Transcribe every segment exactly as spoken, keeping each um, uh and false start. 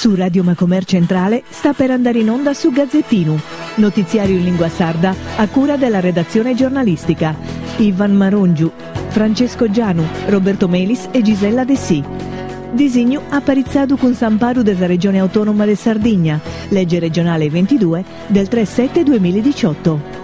Su Radio Macomer Centrale sta per andare in onda su Gazzettino, notiziario in lingua sarda a cura della redazione giornalistica. Ivan Marongiu, Francesco Gianu, Roberto Melis e Gisella De Sì. Disegno apparizzado con Samparu della Regione Autonoma de Sardegna, legge regionale ventidue del tre sette duemiladiciotto.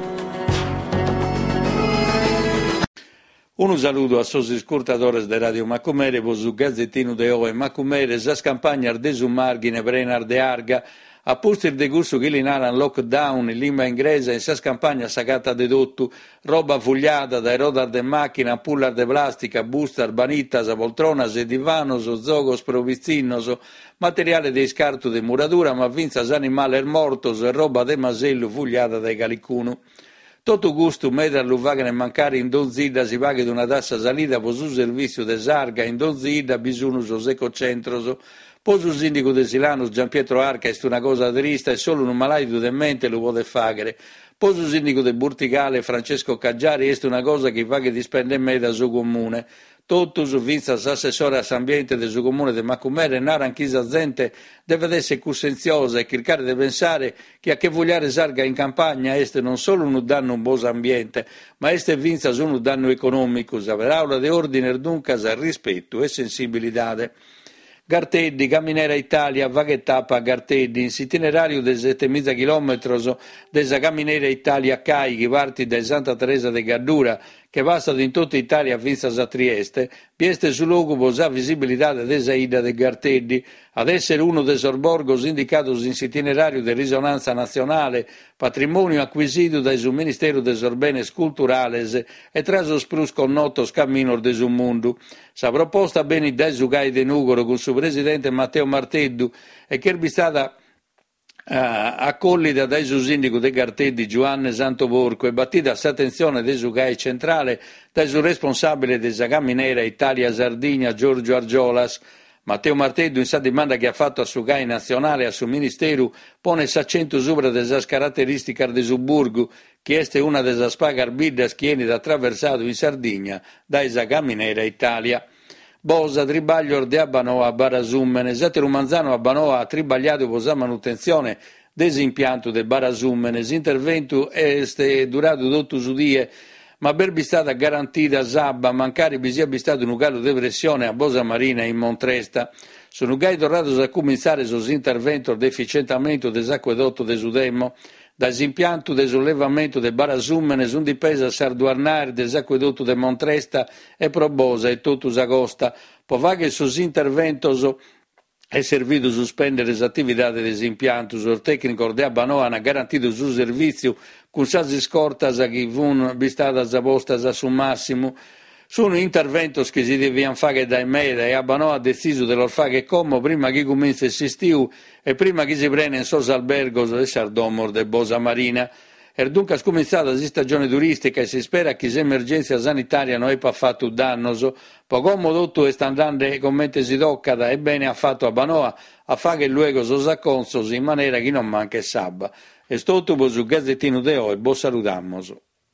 Un saluto a sosi ascoltatori de Radio Macumere, vo su Gazzettino de Oe Macumere, sa scampagna de su margine prenar de arga, a pustir de gusto che l'inaran lockdown in lingua inglese in sa scampagna sagata de dottu, roba fugliata da rodar de macchina, pullar de plastica, bustar, banittas, poltronas e divanos, zogos, provizzinnos, materiale de scarto de muratura, ma vinzas animales mortos e roba de masello fugliata dai calicuno. Tutto gusto metra lo vagane mancare in donzida si paga di una tassa salita po su servizio de sarga in donzida bisogno so ecocentro po su sindaco de Silano Gian Pietro Arca è una cosa triste e solo un malaito de mente lo può fare po su sindaco de Burticale Francesco Caggiari è una cosa che fa che dispende me da suo comune. Tutto su vinza l'assessore all'ambiente del suo comune di Macumere e nara anch'isa gente deve essere coscienziosa e cercare di pensare che a che vogliare sarga in campagna este non solo un danno un buon ambiente, ma este vinza un danno economico, per aula di ordine dunque rispetto e sensibilità. Garteddi, Camminera Italia, vaga tappa a Garteddi, in itinerario di settemila chilometri della Camminera Italia a Cai, che parte da Santa Teresa de Gardura, che passa in tutta Italia fino a Trieste, pieste sul luogo posa visibilità della ida de Garteddi, ad essere uno dei sorborgos indicatos in itinerario di risonanza nazionale, patrimonio acquisito dal Ministero des Orbenes Culturales e traso sprus connotos camminor de su mundu. Sa proposta bene da Zugai de Nugoro con suo presidente Matteo Marteddu e che è stata Uh, accollita dai suo sindaco de Garteddi Giovanni Santoborco e battita s'attenzione dei Zugai centrale dai suo responsabile della Camminera Italia Sardegna Giorgio Argiolas. Matteo Marteddu in sa domanda che ha fatto a Zugai nazionale a suo ministero pone s'accento sopra delle caratteristiche del Suburgo che è una delle spaghe arbiddas che viene attraversato in Sardegna dai Camminera Italia. Bosa, tribaglio de Abanoa a Barasummene, Zete Rumanzano a Banoa ha tribagliato per la manutenzione desimpianto del Barasummene, l'intervento è durato dotto su die, ma per stata garantita Zabba, mancare bi sia stato un calo di pressione a Bosa Marina in Montresta. Sono gai tornato a cominciare sull'intervento di efficientamento dell'acquedotto de Sudemmo, dall'impianto del sollevamento del Barasummene su dipesa Sarduarnare dell'acquedotto de Montresta e Probosa e tutto Sagosta, poi che sull'intervento è servito a sospendere le attività dell'impianto, il tecnico de Abanoa ha garantito il suo servizio con sasi scortas che furono bistate poste su massimo. Sono interventi che si devono fare dai media e Abanoa ha deciso di loro fare come prima che comincia il sestiu e prima che si prenda in sos albergos del Sardomor de Bosa Marina. E dunque è cominciata la stagione turistica e si spera che l'emergenza sanitaria non abbia fatto danno. Poco tutto sta andando come si tocca e bene ha fatto Abanoa a fare il luogo sos acconsos in maniera che non manca sabba. E sto tutto su Gazzettino de Oe, bo salutamos.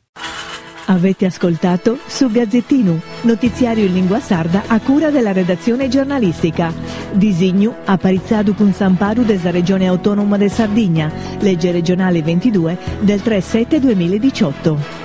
Avete ascoltato su Gazzettino, notiziario in lingua sarda a cura della redazione giornalistica. Disegno apparizzado con Samparu della Regione Autonoma de Sardegna, legge regionale ventidue del tre sette duemiladiciotto.